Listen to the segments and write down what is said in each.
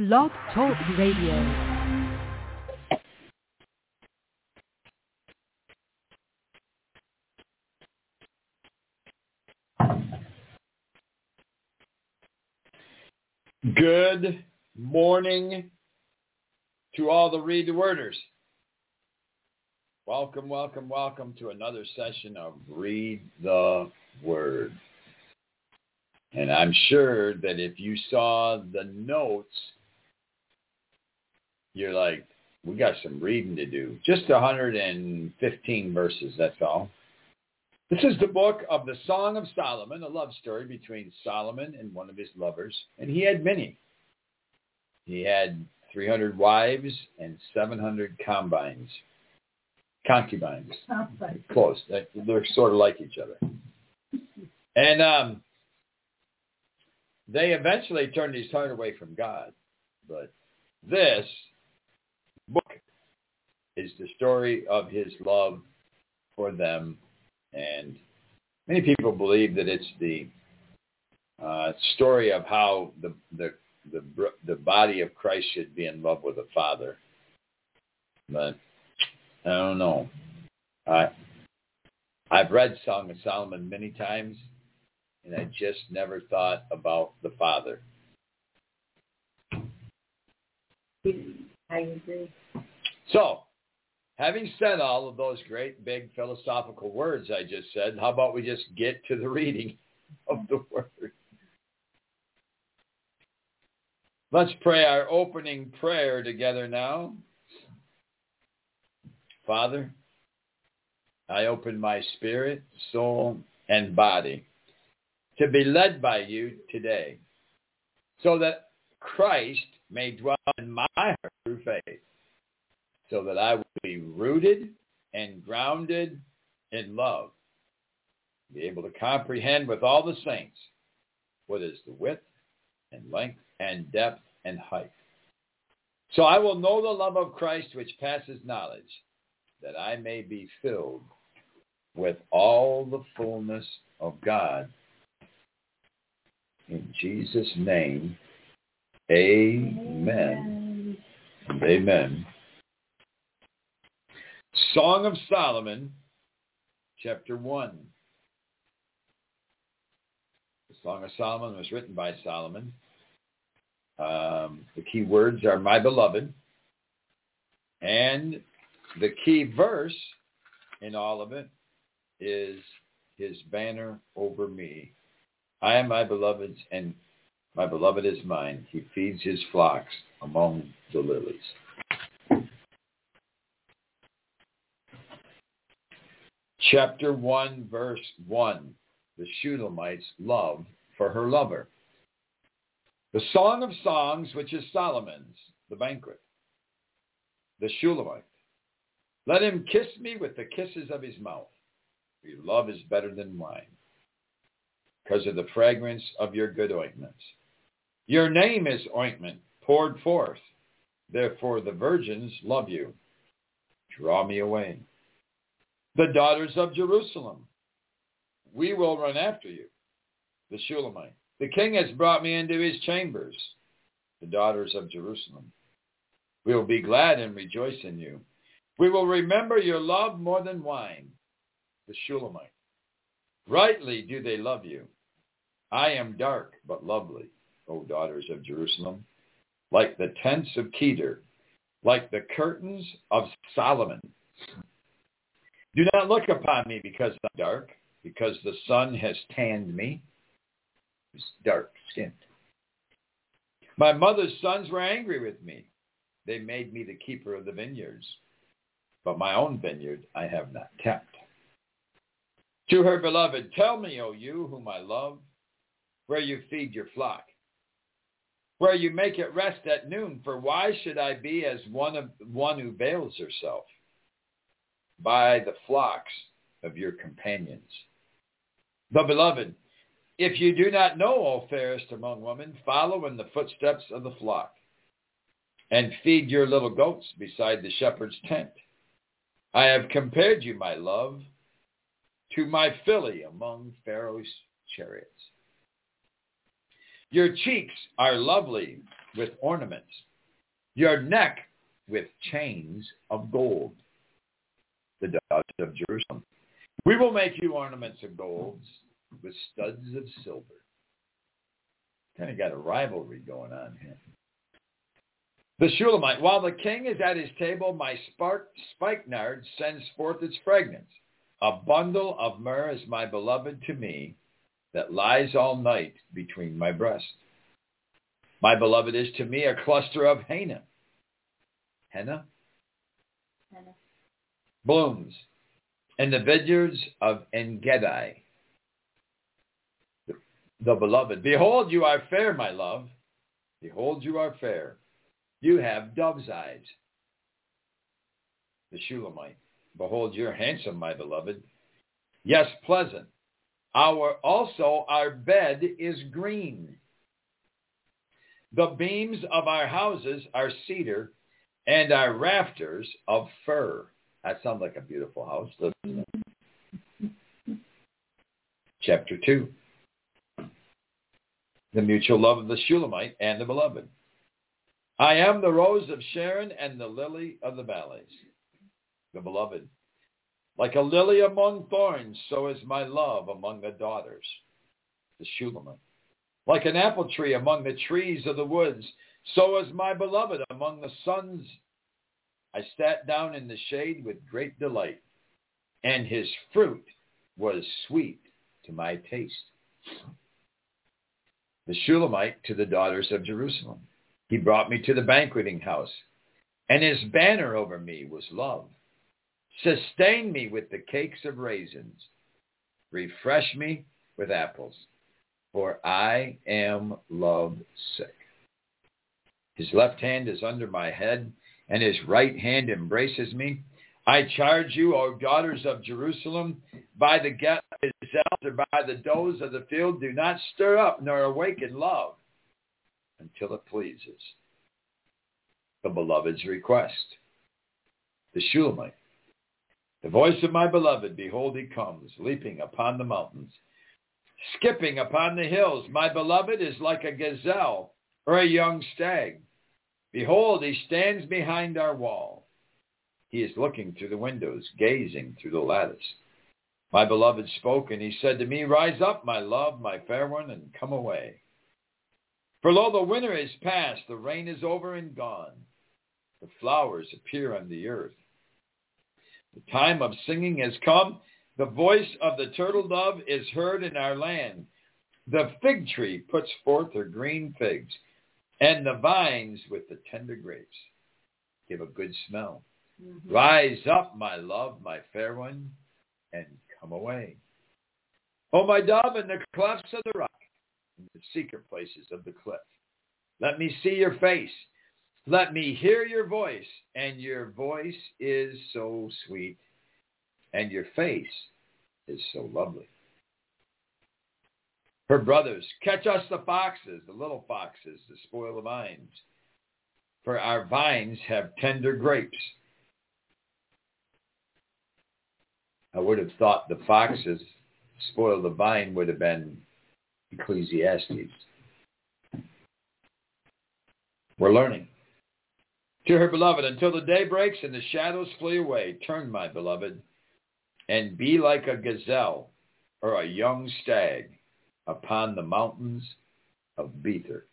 Blog Talk Radio. Good morning to all the Read the Worders. Welcome, welcome, welcome to another session of Read the Word. And I'm sure that if you saw the notes, you're like, we got some reading to do. Just 115 verses, that's all. This is the book of the Song of Solomon, a love story between Solomon and one of his lovers. And he had many. He had 300 wives and 700 concubines. Close. They're sort of like each other. And they eventually turned his heart away from God. But this book is the story of his love for them. And many people believe that it's the story of how the body of Christ should be in love with the Father. But I don't know. I've read Song of Solomon many times, and I just never thought about the Father. I agree. So, having said all of those great, big philosophical words I just said, how about we just get to the reading of the Word? Let's pray our opening prayer together now. Father, I open my spirit, soul, and body to be led by you today, so that Christ may dwell in my heart through faith, so that I will be rooted and grounded in love, be able to comprehend with all the saints what is the width and length and depth and height. So I will know the love of Christ which passes knowledge, that I may be filled with all the fullness of God. In Jesus' name, amen and amen. Song of Solomon, chapter 1. The Song of Solomon was written by Solomon. The key words are my beloved. And the key verse in all of it is his banner over me. I am my beloved's, and my beloved is mine. He feeds his flocks among the lilies. Chapter 1, verse 1. The Shulamite's love for her lover. The Song of Songs, which is Solomon's, the banquet. The Shulamite. Let him kiss me with the kisses of his mouth. Your love is better than wine, because of the fragrance of your good ointments. Your name is ointment poured forth. Therefore the virgins love you. Draw me away. The daughters of Jerusalem, we will run after you. The Shulamite. The king has brought me into his chambers. The daughters of Jerusalem. We will be glad and rejoice in you. We will remember your love more than wine. The Shulamite. Rightly do they love you. I am dark but lovely, O daughters of Jerusalem, like the tents of Kedar, like the curtains of Solomon. Do not look upon me because I'm dark, because the sun has tanned me. It's dark-skinned. My mother's sons were angry with me. They made me the keeper of the vineyards, but my own vineyard I have not kept. To her beloved, tell me, O you whom I love, where you feed your flock, where you make it rest at noon, for why should I be as one who veils herself by the flocks of your companions? The beloved, if you do not know, O fairest among women, follow in the footsteps of the flock, and feed your little goats beside the shepherd's tent. I have compared you, my love, to my filly among Pharaoh's chariots. Your cheeks are lovely with ornaments, your neck with chains of gold, the daughters of Jerusalem. We will make you ornaments of gold with studs of silver. Kind of got a rivalry going on here. The Shulamite, while the king is at his table, my spikenard sends forth its fragrance. A bundle of myrrh is my beloved to me, that lies all night between my breasts. My beloved is to me a cluster of henna. Henna? Henna. Blooms in the vineyards of Engedi. The beloved. Behold, you are fair, my love. Behold, you are fair. You have dove's eyes. The Shulamite. Behold, you're handsome, my beloved. Yes, pleasant. Also our bed is green. The beams of our houses are cedar, and our rafters of fir. That sounds like a beautiful house, doesn't it? Chapter 2. The mutual love of the Shulamite and the beloved. I am the rose of Sharon and the lily of the valleys. The beloved. Like a lily among thorns, so is my love among the daughters. The Shulamite. Like an apple tree among the trees of the woods, so is my beloved among the sons. I sat down in the shade with great delight, and his fruit was sweet to my taste. The Shulamite to the daughters of Jerusalem. He brought me to the banqueting house, and his banner over me was love. Sustain me with the cakes of raisins. Refresh me with apples, for I am love sick. His left hand is under my head, and his right hand embraces me. I charge you, O daughters of Jerusalem, by the gazelles or by the does of the field, do not stir up nor awaken love until it pleases. The beloved's request. The Shulamite. The voice of my beloved, behold, he comes, leaping upon the mountains, skipping upon the hills. My beloved is like a gazelle or a young stag. Behold, he stands behind our wall. He is looking through the windows, gazing through the lattice. My beloved spoke, and he said to me, rise up, my love, my fair one, and come away. For lo, the winter is past, the rain is over and gone. The flowers appear on the earth. The time of singing has come. The voice of the turtle dove is heard in our land. The fig tree puts forth her green figs, and the vines with the tender grapes give a good smell. Mm-hmm. Rise up, my love, my fair one, and come away. O my dove, in the clefts of the rock, in the secret places of the cliff, let me see your face. Let me hear your voice, and your voice is so sweet, and your face is so lovely. Her brothers, catch us the foxes, the little foxes, to spoil the vines, for our vines have tender grapes. I would have thought the foxes spoil the vine would have been Ecclesiastes. We're learning. To her beloved, until the day breaks and the shadows flee away, turn, my beloved, and be like a gazelle or a young stag upon the mountains of Bether.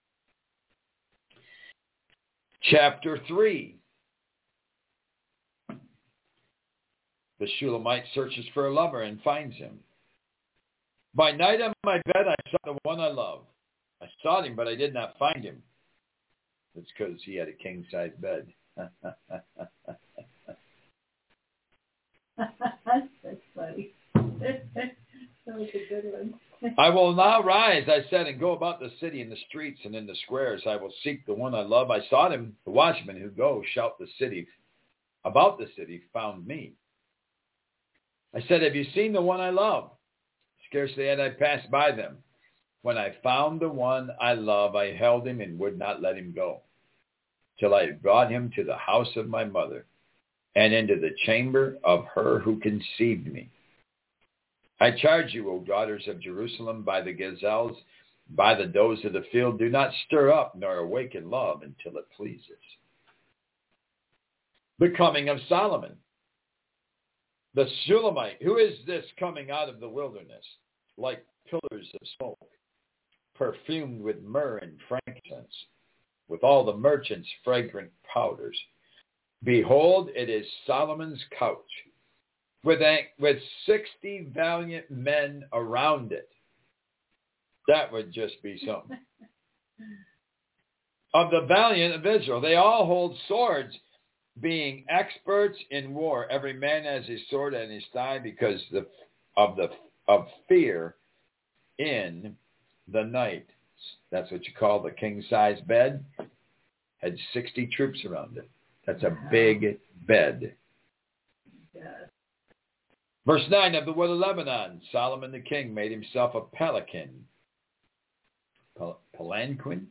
Chapter 3. The Shulamite searches for a lover and finds him. By night on my bed I saw the one I love. I sought him, but I did not find him. It's because he had a king-size bed. That's funny. That was a good one. I will now rise, I said, and go about the city in the streets and in the squares. I will seek the one I love. I sought him. The watchmen who go shout the city about the city found me. I said, have you seen the one I love? Scarcely had I passed by them. When I found the one I love, I held him and would not let him go, till I had brought him to the house of my mother and into the chamber of her who conceived me. I charge you, O daughters of Jerusalem, by the gazelles, by the does of the field do not stir up nor awaken love until it pleases. The coming of Solomon. The Shulamite. Who is this coming out of the wilderness, like pillars of smoke, perfumed with myrrh and frankincense, with all the merchants' fragrant powders? Behold, it is Solomon's couch, with 60 valiant men around it. That would just be something. Of the valiant of Israel, they all hold swords, being experts in war. Every man has his sword at his thigh because of fear in the night. That's what you call the king-size bed. Had 60 troops around it. That's a big bed. Yes. Verse 9, of the wood of Lebanon, Solomon the king made himself a palanquin. Palanquin?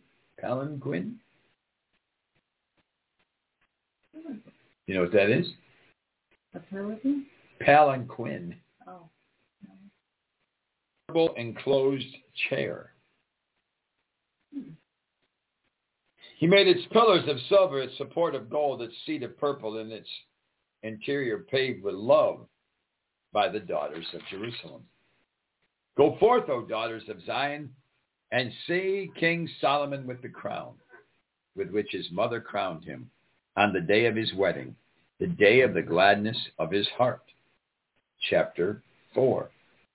You know what that is? A pelican? Palanquin. Oh. No. Enclosed chair. He made its pillars of silver, its support of gold, its seat of purple, and its interior paved with love by the daughters of Jerusalem. Go forth, O daughters of Zion, and see King Solomon with the crown, with which his mother crowned him on the day of his wedding, the day of the gladness of his heart. Chapter 4.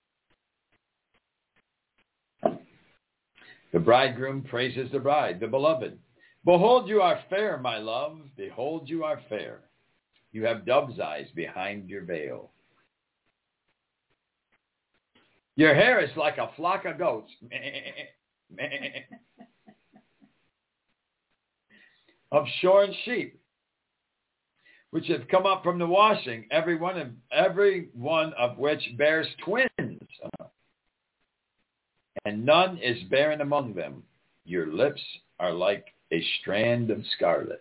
The bridegroom praises the bride, the beloved. Behold, you are fair, my love. Behold, you are fair. You have dove's eyes behind your veil. Your hair is like a flock of goats. Of shorn sheep, which have come up from the washing, every one of which bears twins. And none is barren among them. Your lips are like a strand of scarlet.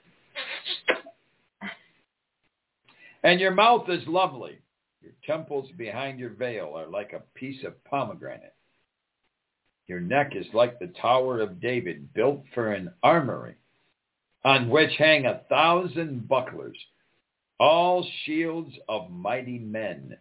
And your mouth is lovely. Your temples behind your veil are like a piece of pomegranate. Your neck is like the Tower of David, built for an armory, on which hang 1,000 bucklers, all shields of mighty men.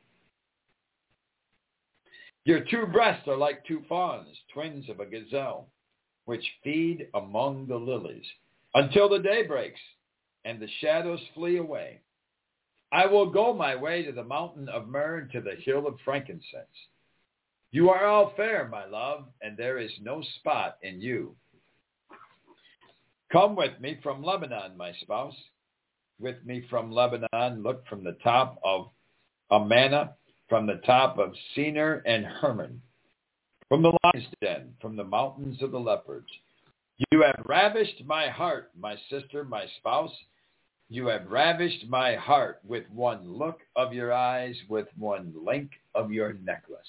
Your two breasts are like two fawns, twins of a gazelle, which feed among the lilies, until the day breaks and the shadows flee away. I will go my way to the mountain of myrrh and to the hill of frankincense. You are all fair, my love, and there is no spot in you. Come with me from Lebanon, my spouse. With me from Lebanon, look from the top of Amana, from the top of Senir and Hermon, from the lion's den, from the mountains of the leopards. You have ravished my heart, my sister, my spouse. You have ravished my heart with one look of your eyes, with one link of your necklace.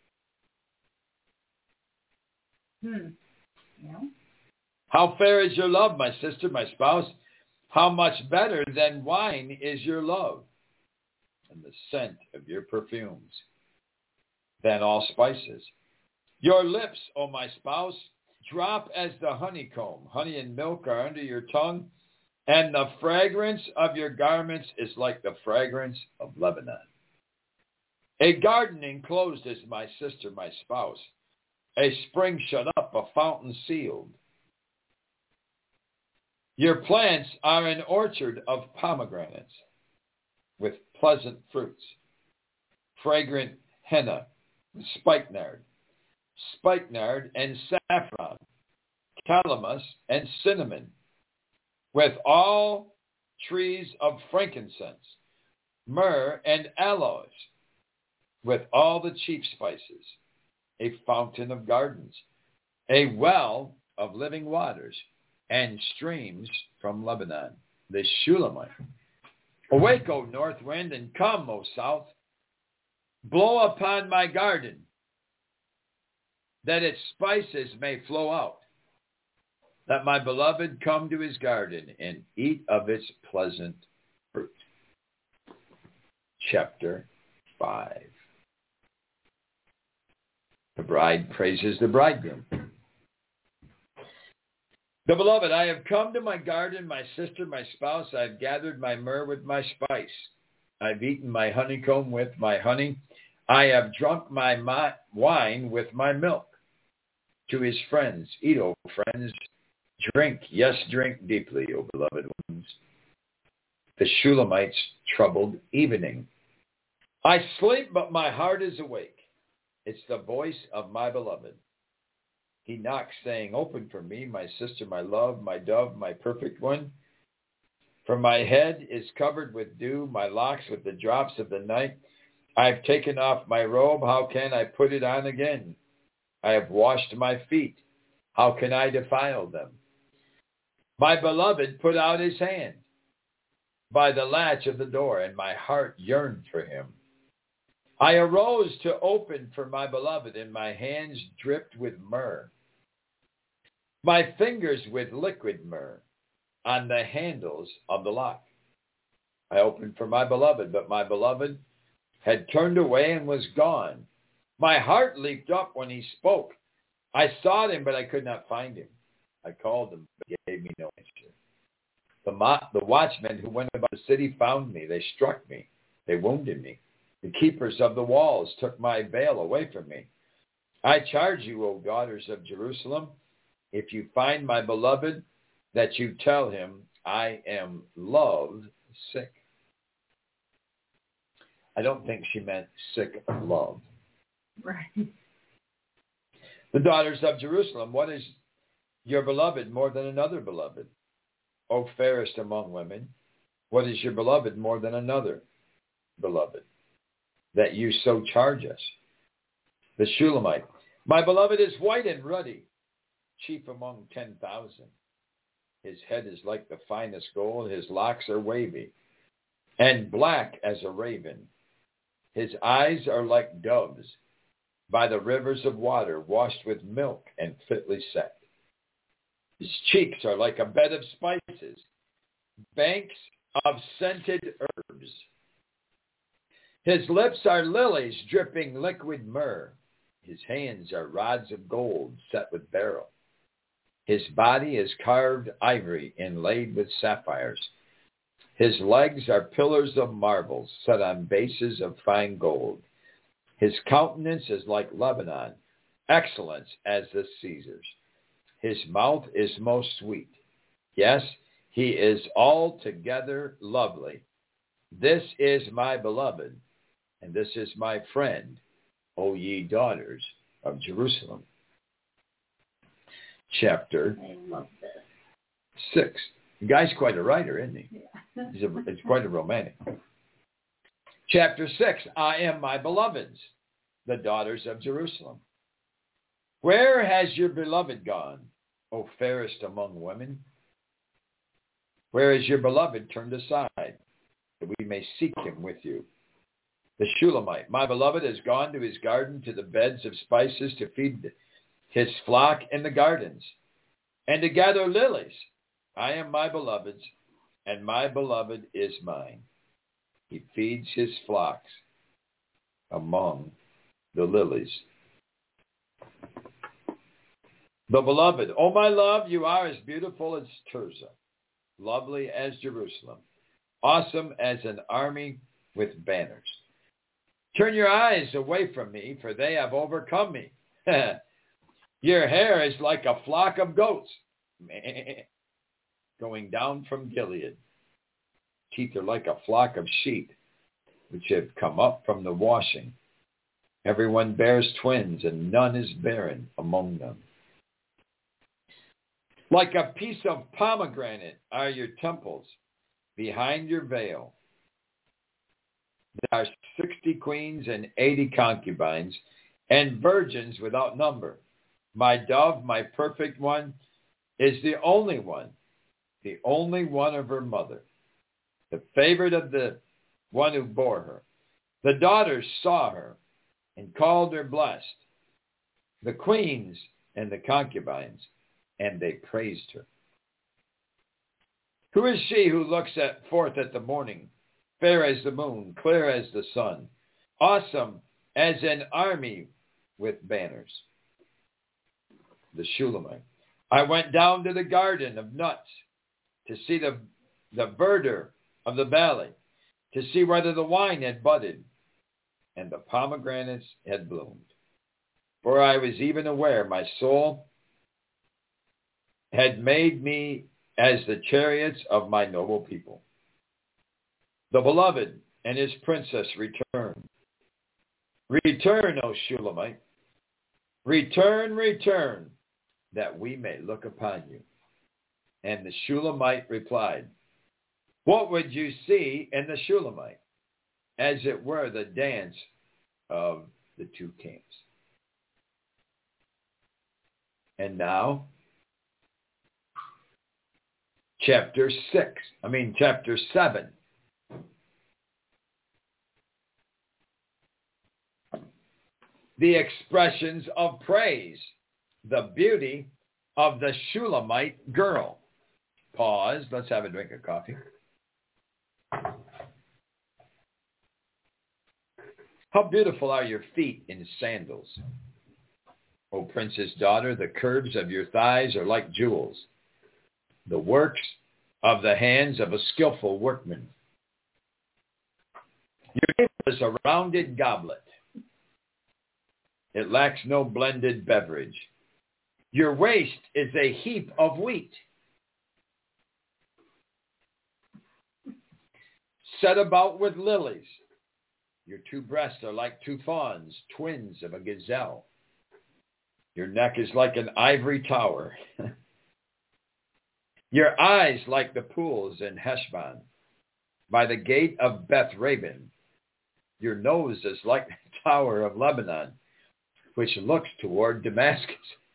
Yeah. How fair is your love, my sister, my spouse? How much better than wine is your love, and the scent of your perfumes than all spices. Your lips, O my spouse, drop as the honeycomb. Honey and milk are under your tongue, and the fragrance of your garments is like the fragrance of Lebanon. A garden enclosed is my sister, my spouse. A spring shut up, a fountain sealed. Your plants are an orchard of pomegranates with pleasant fruits, fragrant henna, spikenard and saffron, calamus and cinnamon, with all trees of frankincense, myrrh and aloes, with all the chief spices, a fountain of gardens, a well of living waters, and streams from Lebanon, the Shulamite. Awake, O north wind, and come, O south. Blow upon my garden, that its spices may flow out. Let my beloved come to his garden and eat of its pleasant fruit. Chapter 5. The bride praises the bridegroom. The beloved, I have come to my garden, my sister, my spouse. I have gathered my myrrh with my spice. I've eaten my honeycomb with my honey. I have drunk my wine with my milk. To his friends, eat, O friends. Drink, yes, drink deeply, O beloved ones. The Shulamite's troubled evening. I sleep, but my heart is awake. It's the voice of my beloved. He knocks, saying, open for me, my sister, my love, my dove, my perfect one. For my head is covered with dew, my locks with the drops of the night. I've taken off my robe. How can I put it on again? I have washed my feet. How can I defile them? My beloved put out his hand by the latch of the door, and my heart yearned for him. I arose to open for my beloved, and my hands dripped with myrrh. My fingers with liquid myrrh on the handles of the lock. I opened for my beloved, but my beloved had turned away and was gone. My heart leaped up when he spoke. I sought him, but I could not find him. I called him, but he gave me no answer. The watchmen who went about the city found me. They struck me. They wounded me. The keepers of the walls took my veil away from me. I charge you, O daughters of Jerusalem, if you find my beloved, that you tell him, I am love sick. I don't think she meant sick of love. Right. The daughters of Jerusalem, what is your beloved more than another beloved? O fairest among women, what is your beloved more than another beloved, that you so charge us? The Shulamite, my beloved is white and ruddy, chief among 10,000. His head is like the finest gold. His locks are wavy and black as a raven. His eyes are like doves by the rivers of water, washed with milk and fitly set. His cheeks are like a bed of spices, banks of scented herbs. His lips are lilies dripping liquid myrrh. His hands are rods of gold set with beryl. His body is carved ivory inlaid with sapphires. His legs are pillars of marble set on bases of fine gold. His countenance is like Lebanon, excellence as the Caesar's. His mouth is most sweet. Yes, he is altogether lovely. This is my beloved, and this is my friend, O ye daughters of Jerusalem. Chapter I love this. 6. The guy's quite a writer, isn't he? Yeah. It's quite a romantic. Chapter 6. I am my beloveds, the daughters of Jerusalem. Where has your beloved gone, O fairest among women? Where is your beloved turned aside, that we may seek him with you? The Shulamite, my beloved has gone to his garden, to the beds of spices, to feed his flock in the gardens, and to gather lilies. I am my beloved's, and my beloved is mine. He feeds his flocks among the lilies. The beloved, O my love, you are as beautiful as Tirzah, lovely as Jerusalem, awesome as an army with banners. Turn your eyes away from me, for they have overcome me. Your hair is like a flock of goats going down from Gilead. Teeth are like a flock of sheep which have come up from the washing. Everyone bears twins, and none is barren among them. Like a piece of pomegranate are your temples behind your veil. There are 60 queens and 80 concubines, and virgins without number. My dove, my perfect one, is the only one of her mother, the favorite of the one who bore her. The daughters saw her and called her blessed, the queens and the concubines, and they praised her. Who is she who looks forth at the morning, fair as the moon, clear as the sun, awesome as an army with banners? The Shulamite. I went down to the garden of nuts to see the verdure of the valley, to see whether the wine had budded and the pomegranates had bloomed. For I was even aware my soul had made me as the chariots of my noble people. The beloved and his princess return. Return, O Shulamite. Return, return, that we may look upon you. And the Shulamite replied, what would you see in the Shulamite? As it were the dance of the two kings. And now, chapter 7. The expressions of praise, the beauty of the Shulamite girl. Pause. Let's have a drink of coffee. How beautiful are your feet in sandals. O princess daughter, the curves of your thighs are like jewels, the works of the hands of a skillful workman. Your navel is a rounded goblet. It lacks no blended beverage. Your waist is a heap of wheat, set about with lilies. Your two breasts are like two fawns, twins of a gazelle. Your neck is like an ivory tower. Your eyes like the pools in Heshbon, by the gate of Beth Raven. Your nose is like the tower of Lebanon, which looks toward Damascus.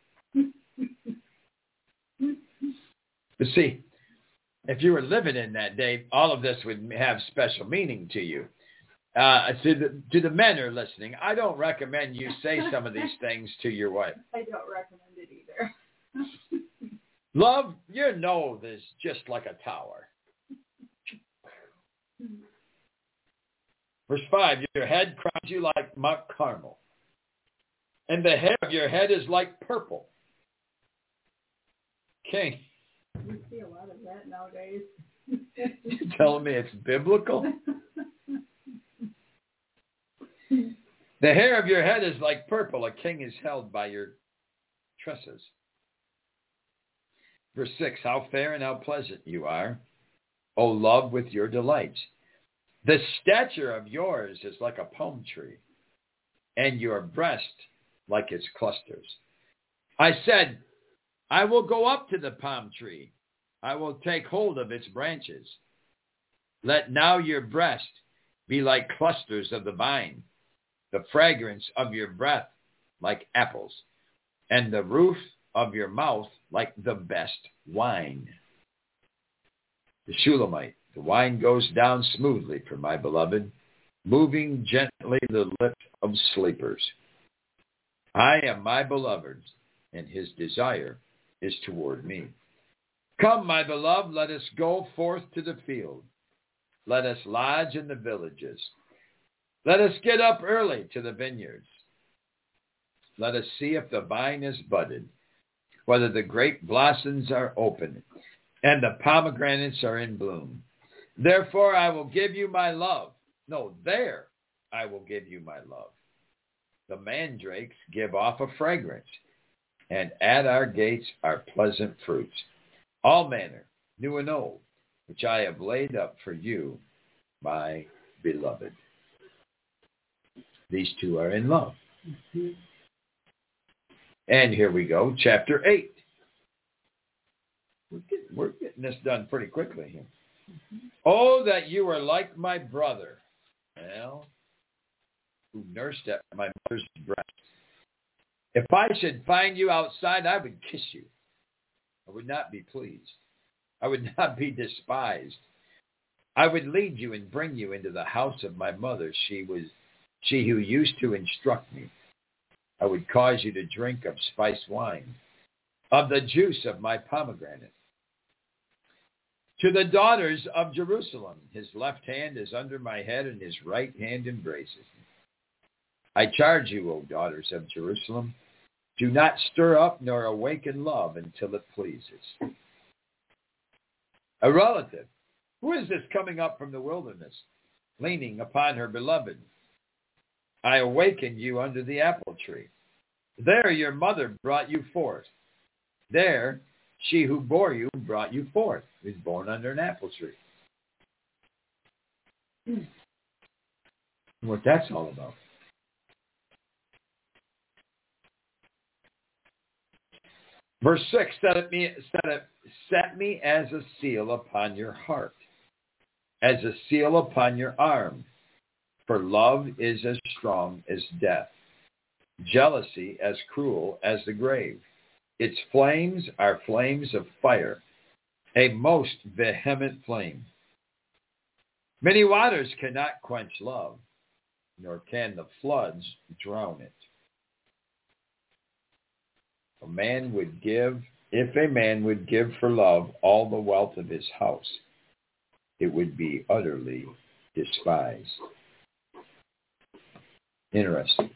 But see, if you were living in that day, all of this would have special meaning to you. To the men who are listening, I don't recommend you say some of these things to your wife. I don't recommend it either. Love, your nose is just like a tower. Verse 5, your head crowns you like Mount Carmel, and the hair of your head is like purple. King. You see a lot of that nowadays. You're telling me it's biblical? The hair of your head is like purple. A king is held by your tresses. Verse 6, how fair and how pleasant you are, O love, with your delights. The stature of yours is like a palm tree, and your breast like its clusters. I said, I will go up to the palm tree. I will take hold of its branches. Let now your breast be like clusters of the vine, the fragrance of your breath like apples, and the roof of your mouth like the best wine. The Shulamite, the wine goes down smoothly for my beloved, moving gently the lips of sleepers. I am my beloved's, and his desire is toward me. Come, my beloved, let us go forth to the field. Let us lodge in the villages. Let us get up early to the vineyards. Let us see if the vine is budded, whether the grape blossoms are open, and the pomegranates are in bloom. Therefore I will give you my love. No, there I will give you my love. The mandrakes give off a fragrance, and at our gates are pleasant fruits, all manner, new and old, which I have laid up for you, my beloved. These two are in love. Mm-hmm. And here we go, chapter 8. We're getting this done pretty quickly here. Mm-hmm. Oh, that you were like my brother, well, who nursed at my mother's breast. If I should find you outside, I would kiss you. I would not be pleased. I would not be despised. I would lead you and bring you into the house of my mother. She who used to instruct me. I would cause you to drink of spiced wine, of the juice of my pomegranate. To the daughters of Jerusalem, his left hand is under my head, and his right hand embraces me. I charge you, O daughters of Jerusalem, Do not stir up nor awaken love until it pleases. A relative. Who is this coming up from the wilderness, leaning upon her beloved? I awakened you under the apple tree. There your mother brought you forth. There she who bore you brought you forth. He was born under an apple tree. What that's all about. Verse 6, set me as a seal upon your heart, as a seal upon your arm. For love is as strong as death, jealousy as cruel as the grave. Its flames are flames of fire, a most vehement flame. Many waters cannot quench love, nor can the floods drown it. If a man would give for love all the wealth of his house, it would be utterly despised. Interesting.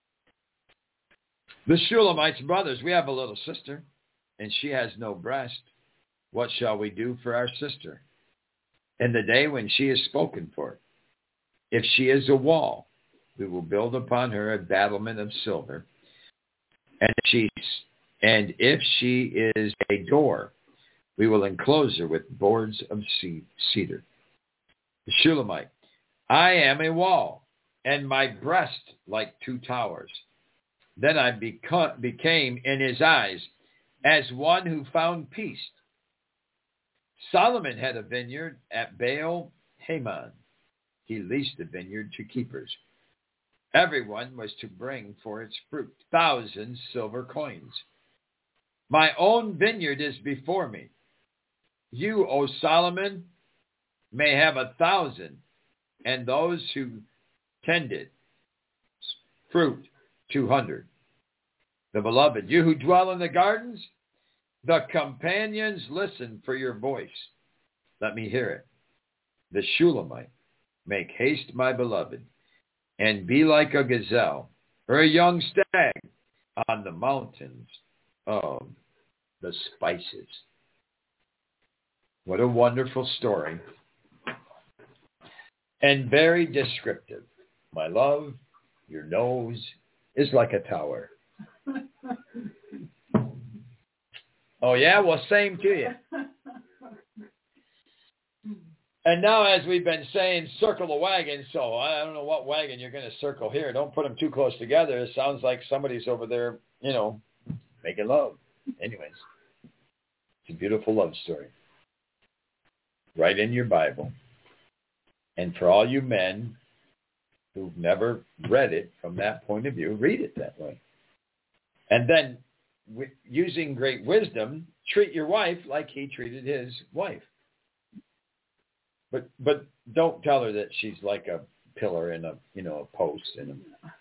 The Shulamites' brothers, we have a little sister, and she has no breast. What shall we do for our sister in the day when she is spoken for? If she is a wall, we will build upon her a battlement of silver. And if she is a door, we will enclose her with boards of cedar. The Shulamite, I am a wall, and my breast like two towers. Then I became in his eyes as one who found peace. Solomon had a vineyard at Baal Hamon. He leased the vineyard to keepers. Everyone was to bring for its fruit 1,000 silver coins. My own vineyard is before me. You, O Solomon, may have 1,000, and those who tend it, fruit 200. The beloved, you who dwell in the gardens, the companions listen for your voice. Let me hear it. The Shulamite, make haste, my beloved, and be like a gazelle or a young stag on the mountains of the spices. What a wonderful story. And very descriptive. My love, your nose is like a tower. Oh, yeah? Well, same to you. And now, as we've been saying, circle the wagon. So I don't know what wagon you're going to circle here. Don't put them too close together. It sounds like somebody's over there, making love. Anyways, it's a beautiful love story. Right in your Bible. And for all you men who've never read it from that point of view, read it that way. And then, using great wisdom, treat your wife like he treated his wife. But don't tell her that she's like a pillar in a post and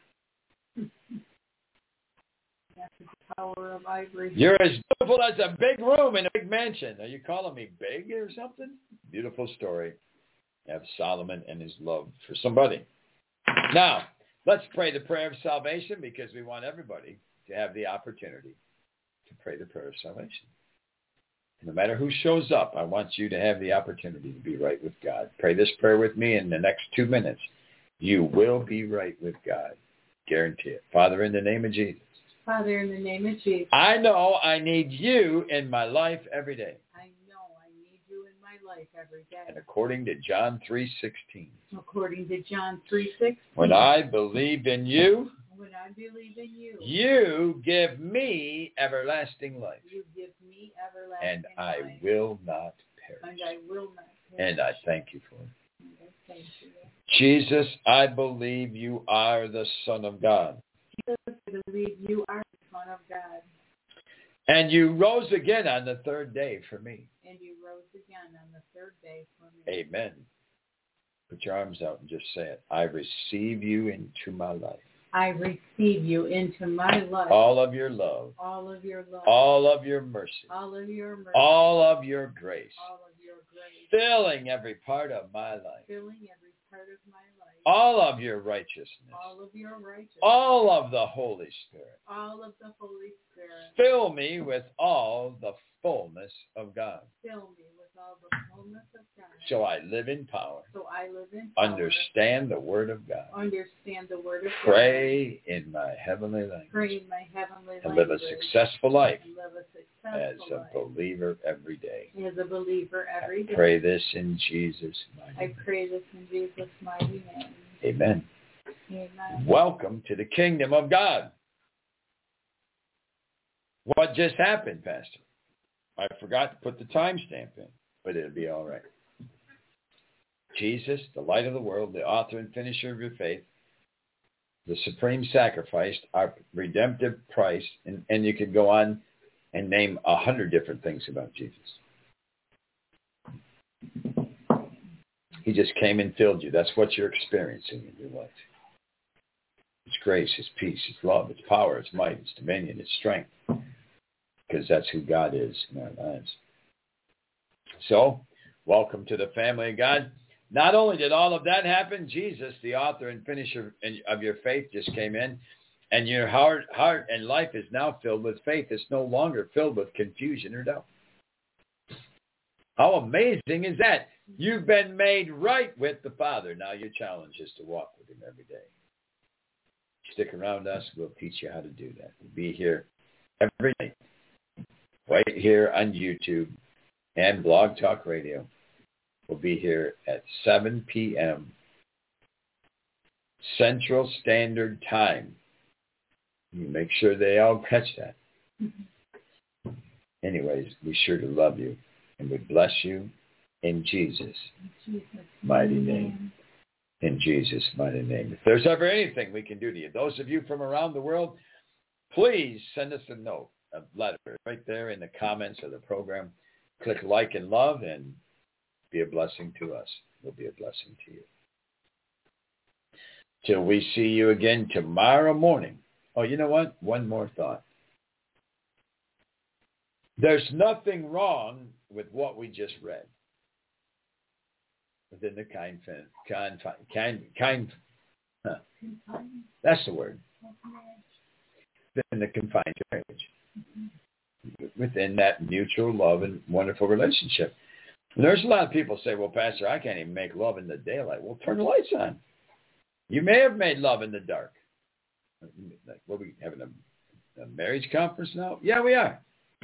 Tower of ivory. You're as beautiful as a big room in a big mansion. Are you calling me big or something? Beautiful story of Solomon and his love for somebody. Now, let's pray the prayer of salvation, because we want everybody to have the opportunity to pray the prayer of salvation. No matter who shows up, I want you to have the opportunity to be right with God. Pray this prayer with me in the next 2 minutes. You will be right with God. Guarantee it. Father, in the name of Jesus. Father, in the name of Jesus. I know I need you in my life every day. I know I need you in my life every day. And according to John 3:16. According to John 3:16. When I believe in you. When I believe in you. You give me everlasting life. You give me everlasting and life. I will not perish. And I will not perish. And I thank you for it. And I thank you. Jesus, I believe you are the Son of God. Jesus, I believe you are the Son of God. And you rose again on the third day for me. And you rose again on the third day for me. Amen. Put your arms out and just say it. I receive you into my life. I receive you into my life. All of your love. All of your love. All of your mercy. All of your mercy. All of your grace. All of your grace. Filling every part of my life. Filling every part of my life. All of your righteousness. All of your righteousness. All of the Holy Spirit. All of the Holy Spirit. Fill me with all the fullness of God. Fill me with all the fullness of God. So I live in power. So I live in power. Understand the Word of God. Understand the Word of God. Pray in my heavenly language. Pray in my heavenly and language. live a successful life And live a as successful a life. believer every day. As a believer every day. I pray this in Jesus' mighty I name. pray this in Jesus' mighty name. Amen. Amen. Welcome to the kingdom of God. What just happened, Pastor? I forgot to put the timestamp in, but it'll be all right. Jesus, the light of the world, the author and finisher of your faith, the supreme sacrifice, our redemptive price, and you could go on and name 100 different things about Jesus. He just came and filled you. That's what you're experiencing in your life. It's grace, His peace, His love, His power, His might, His dominion, His strength. Because that's who God is in our lives. So, welcome to the family of God. Not only did all of that happen, Jesus, the author and finisher of your faith, just came in, and your heart and life is now filled with faith. It's no longer filled with confusion or doubt. How amazing is that? You've been made right with the Father. Now your challenge is to walk with Him every day. Stick around us. We'll teach you how to do that. We'll be here every night, right here on YouTube and Blog Talk Radio. We'll be here at 7 p.m. Central Standard Time. You make sure they all catch that. Mm-hmm. Anyways, be sure to love you, and we bless you in Jesus' mighty name. In Jesus' mighty name. If there's ever anything we can do to you, those of you from around the world, please send us a note, a letter, right there in the comments of the program. Click like and love and be a blessing to us. We'll be a blessing to you. Till we see you again tomorrow morning. Oh, you know what? One more thought. There's nothing wrong with what we just read. Within the that's the word. Within the confined marriage. Within that mutual love and wonderful relationship. And there's a lot of people say, well, Pastor, I can't even make love in the daylight. Well, turn the lights on. You may have made love in the dark. Like, what, are we having a marriage conference now? Yeah, we are.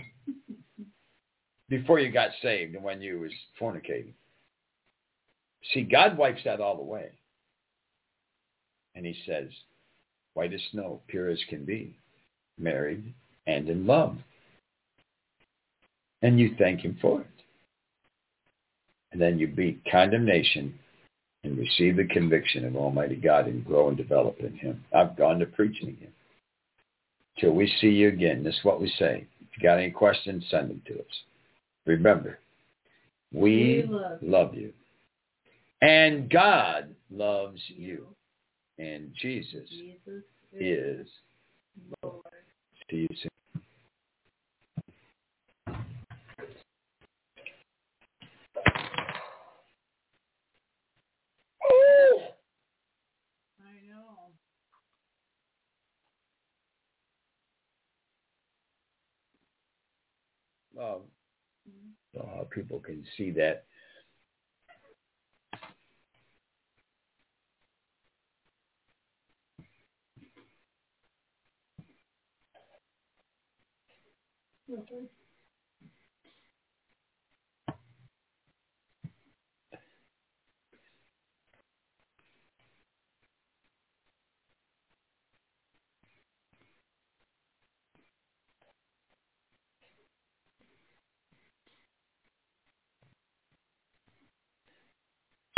Before you got saved and when you was fornicating. See, God wipes that all away. And He says, white as snow, pure as can be, married and in love. And you thank Him for it. And then you beat condemnation and receive the conviction of Almighty God and grow and develop in Him. I've gone to preaching again. Till we see you again, this is what we say. If you got any questions, send them to us. Remember, we love you. And God loves you. And Jesus is Lord. See you soon. I know. So how people can see that. Okay.